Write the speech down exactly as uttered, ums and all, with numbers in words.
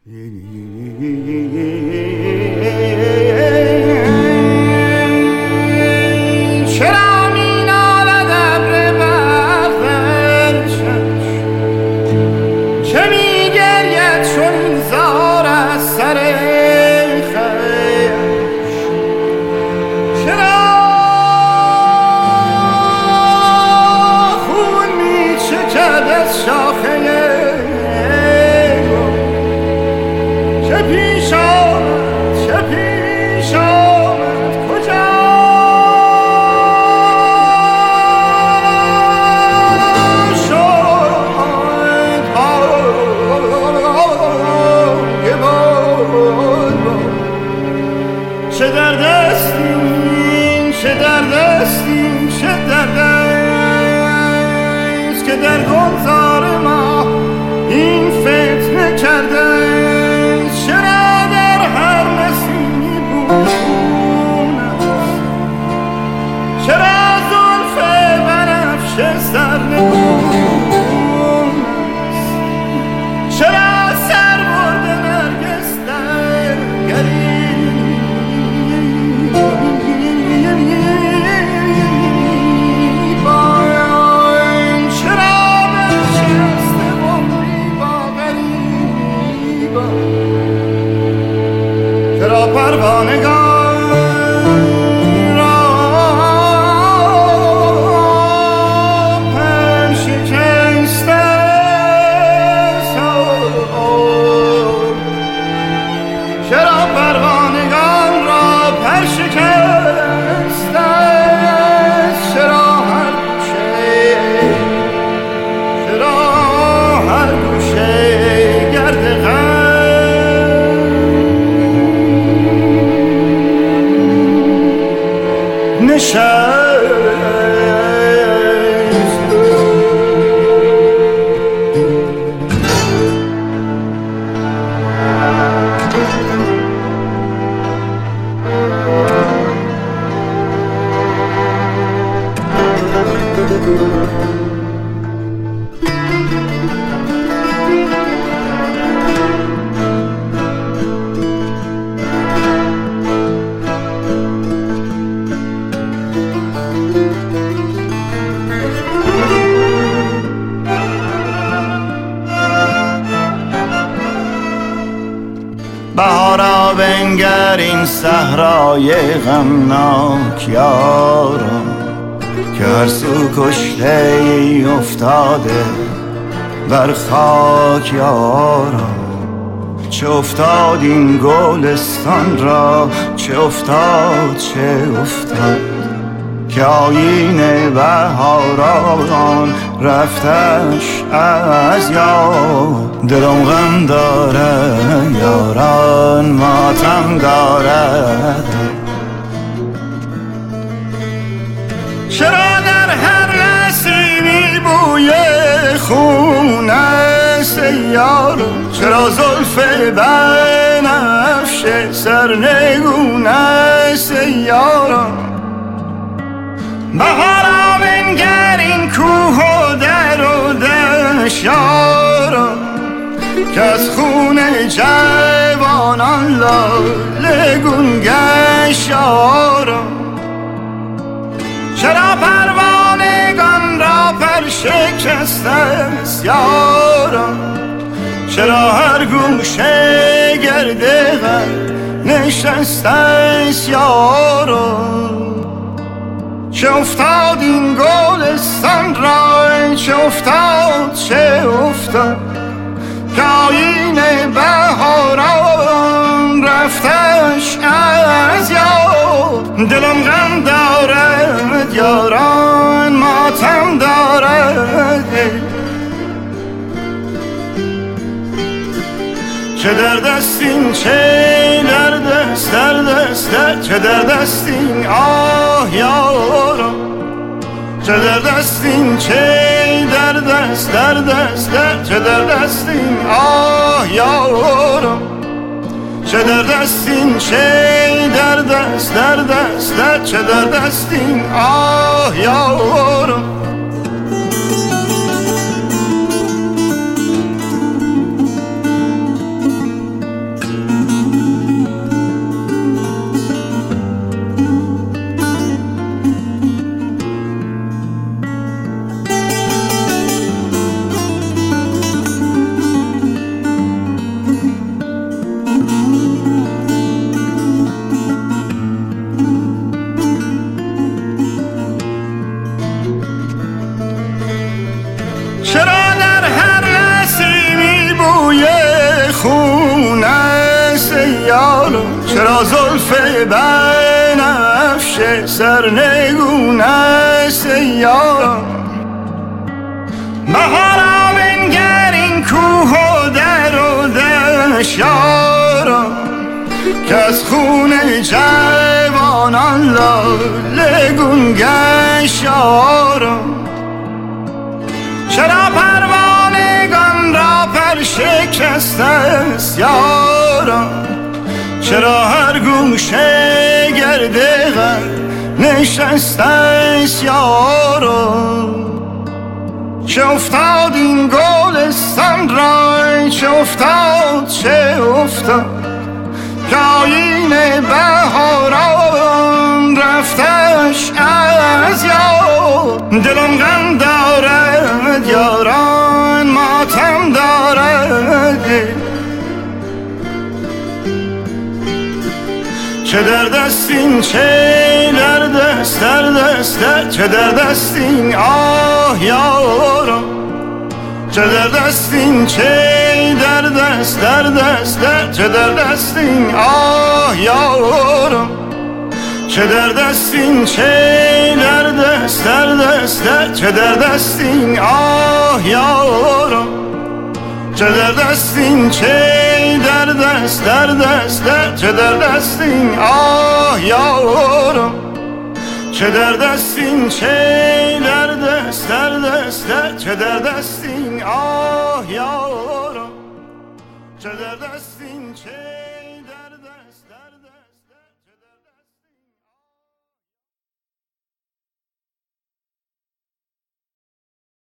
چه درد است این، چه درد است این، چه درد است که در گلزار ما این فتنه کرده. چرا در هر نسیمی بویون است، چرا زلف بنفشه سرنگون است، چرا سر برده نرگس در گریه. پروانگان را پر شکسته، چرا پروانگان را پر شکسته، چرا هر گوشه، چرا هر گوشه گرد غم نشست. بهارا بنگر این صحرای غمناک یارا، که هر سو کشته ای افتاده بر خاک یارا. چه افتاد این گلستان را، چه افتاد چه افتاد، که آیین بهاران رفتش از یاد. دلم غم دارد یاران ماتم دارد، چرا در هر نسیمی بوی خون است یار، چرا زلف بنفشه سرنگون است یارا. بهارا بنگر این کوه و در و دشت یارا، که از خون جوانان لاله گون گشت یارا. چرا پروانگان را پر شکسته است یارا، چرا هر گوشه گرد غم نشسته است یارا. چه افتاد این گلستان را، چه افتاد چه افتاد، که آیین بهاران رفتش از یاد. دلم غم دارد یاران ماتم دارد، چه درد است این، چه درد است، درد است درد، چه درد است این آه یارا. چه درد است این، چه درد است، درد است درد، چه درد است این آه یارا. چه درد است این، چه درد است، درد است درد، چه درد است این آه یارا. چرا زلف بنفشه سرنگون است یارا بهارا بنگر این کوه و در و دشت یارا که از خون جوانان لالگون گشت یارا چرا پروانگان را پر شکسته است یارا چرا هر گوشه گرد غم نشسته است یارا چه افتاد این گلستان را چه افتاد چه افتاد که آیین بهاران رفتش از یاد دلم غم دارد یاران ماتم دارد چه درد است این چه درد است درد است چه درد است این آه یارا چه درد است این چه درد است درد است چه درد است این آه یارا چه درد است این چه درد است درد است چه درد است این آه یارا چه درد است این چه درد است درد است چه درد است این آه یارا چه درد است این چه درد است درد است چه درد است این آه یارا چه درد است این چه